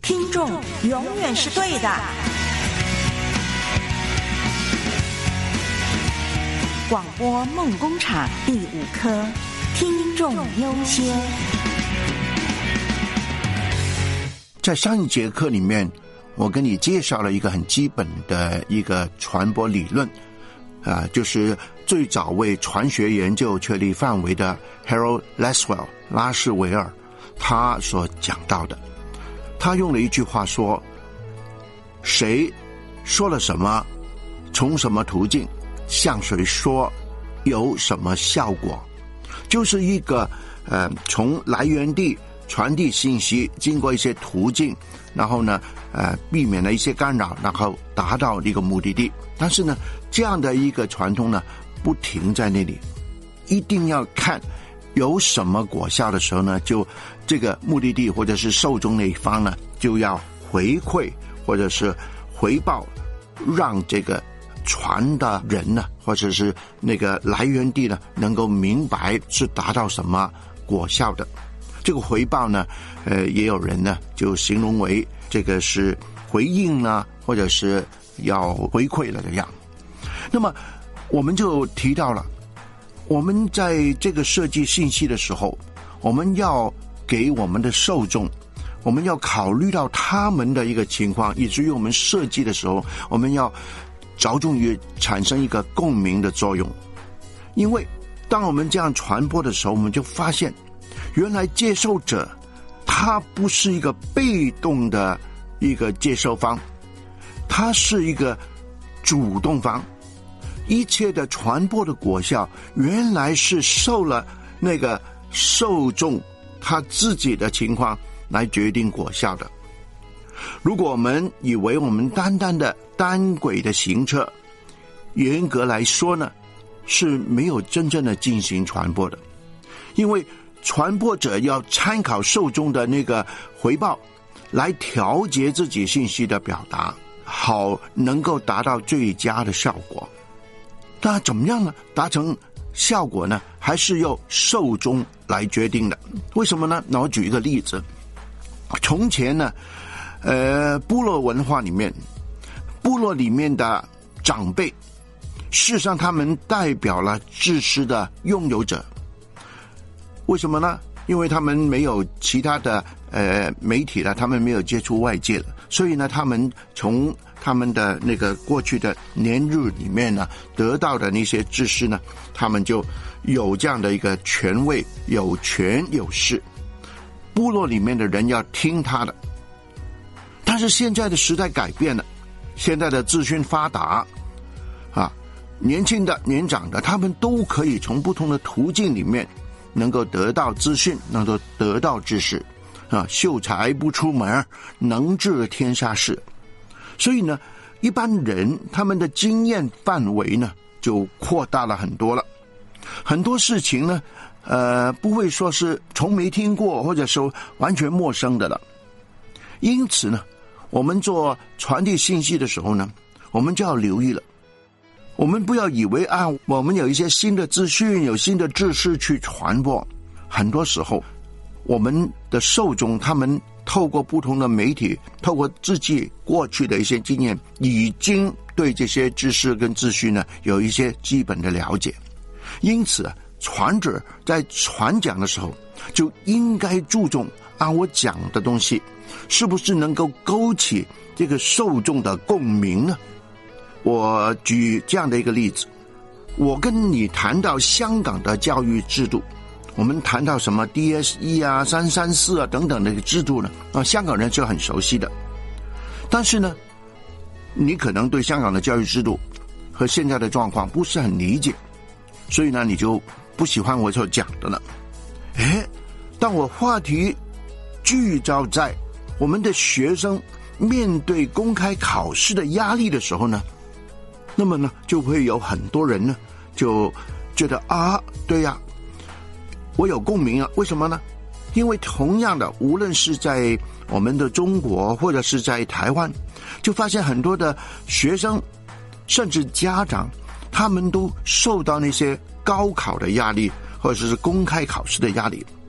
听众永远是对的。广播梦工厂第5课，听众优先。 在上一节课里面，我跟你介绍了一个很基本的一个传播理论，就是最早为传学研究确立范围的 Harold Lasswell 拉斯维尔他所讲到的。他用了一句话说，谁说了什么，从什么途径向谁说，有什么效果，就是一个从来源地传递信息，经过一些途径，然后呢避免了一些干扰，然后达到一个目的地。但是呢，这样的一个传通呢不停在那里，一定要看有什么果效的时候呢，就这个目的地或者是受众那一方呢就要回馈或者是回报，让这个传的人呢或者是那个来源地呢能够明白是达到什么果效的。这个回报呢也有人呢就形容为这个是回应呢，或者是要回馈了这样。那么我们就提到了，我们在这个设计信息的时候，我们要给我们的受众，我们要考虑到他们的一个情况，以至于我们设计的时候，我们要着重于产生一个共鸣的作用。因为当我们这样传播的时候，我们就发现原来接受者他不是一个被动的一个接受方，他是一个主动方。一切的传播的果效原来是受了那个受众他自己的情况来决定果效的。如果我们以为我们单单的单轨的行车，严格来说呢是没有真正的进行传播的，因为传播者要参考受众的那个回报来调节自己信息的表达，好能够达到最佳的效果。那怎么样呢？达成效果呢，还是由受众来决定的。为什么呢？那我举一个例子。从前呢部落文化里面，部落里面的长辈，事实上他们代表了知识的拥有者。为什么呢？因为他们没有其他的媒体了，他们没有接触外界了，所以呢他们从他们的那个过去的年日里面呢得到的那些知识呢，他们就有这样的一个权位，有权有势，部落里面的人要听他的。但是现在的时代改变了，现在的资讯发达年轻的年长的他们都可以从不同的途径里面能够得到资讯，能够得到知识秀才不出门，能治天下事。所以呢一般人他们的经验范围呢就扩大了很多了，很多事情呢不会说是从没听过或者说完全陌生的了。因此呢我们做传递信息的时候呢，我们就要留意了，我们不要以为我们有一些新的资讯，有新的知识去传播。很多时候我们的受众他们透过不同的媒体，透过自己过去的一些经验，已经对这些知识跟资讯呢有一些基本的了解。因此传者在传讲的时候就应该注重我讲的东西是不是能够勾起这个受众的共鸣呢？我举这样的一个例子，我跟你谈到香港的教育制度，我们谈到什么 DSE 334等等的制度呢香港人是很熟悉的。但是呢你可能对香港的教育制度和现在的状况不是很理解，所以呢你就不喜欢我所讲的了。当我话题聚焦在我们的学生面对公开考试的压力的时候呢，那么呢就会有很多人呢就觉得对呀，我有共鸣为什么呢？因为同样的，无论是在我们的中国或者是在台湾，就发现很多的学生甚至家长，他们都受到那些高考的压力或者是公开考试的压力。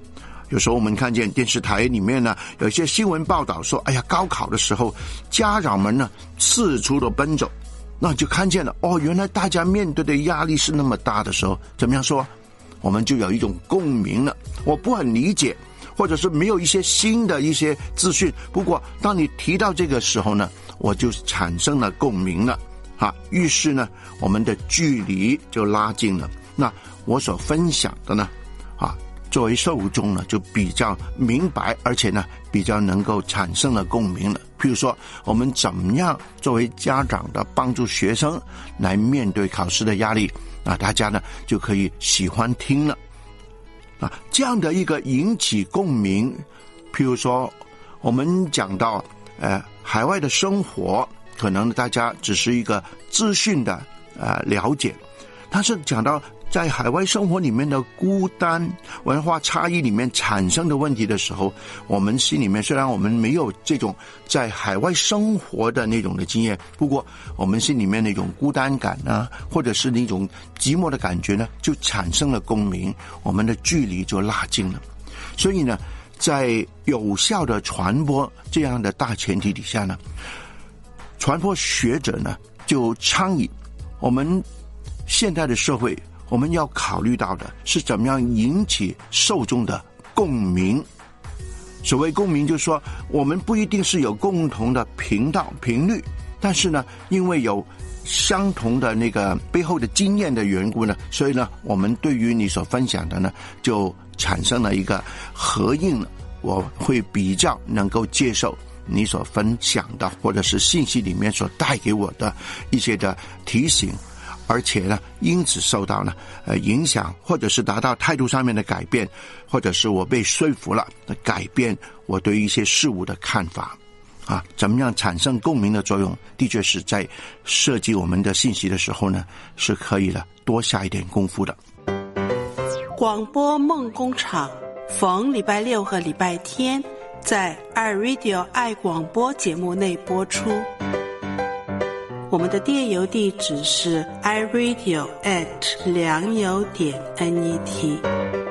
有时候我们看见电视台里面呢，有一些新闻报道说，哎呀，高考的时候家长们呢四处的奔走，那就看见了，原来大家面对的压力是那么大的时候，怎么样说？我们就有一种共鸣了。我不很理解，或者是没有一些新的一些资讯，不过当你提到这个时候呢，我就产生了共鸣了于是呢，我们的距离就拉近了。那我所分享的呢作为受众呢，就比较明白，而且呢比较能够产生了共鸣了。譬如说，我们怎么样作为家长的帮助学生来面对考试的压力，大家呢就可以喜欢听了这样的一个引起共鸣。譬如说我们讲到海外的生活，可能大家只是一个资讯的了解，但是讲到在海外生活里面的孤单、文化差异里面产生的问题的时候，我们心里面虽然我们没有这种在海外生活的那种的经验，不过我们心里面那种孤单感或者是那种寂寞的感觉呢，就产生了共鸣，我们的距离就拉近了。所以呢，在有效的传播这样的大前提底下呢，传播学者呢就倡议我们现在的社会，我们要考虑到的是怎么样引起受众的共鸣。所谓共鸣，就是说我们不一定是有共同的频道频率，但是呢，因为有相同的那个背后的经验的缘故呢，所以呢，我们对于你所分享的呢，就产生了一个合应了。我会比较能够接受你所分享的，或者是信息里面所带给我的一些的提醒，而且呢，因此受到呢影响，或者是达到态度上面的改变，或者是我被说服了，改变我对于一些事物的看法怎么样产生共鸣的作用，的确是在设计我们的信息的时候呢，是可以了多下一点功夫的。 广播梦工厂逢礼拜六和礼拜天在iRadio 爱广播节目内播出。我们的电邮地址是iRadio@良友.net。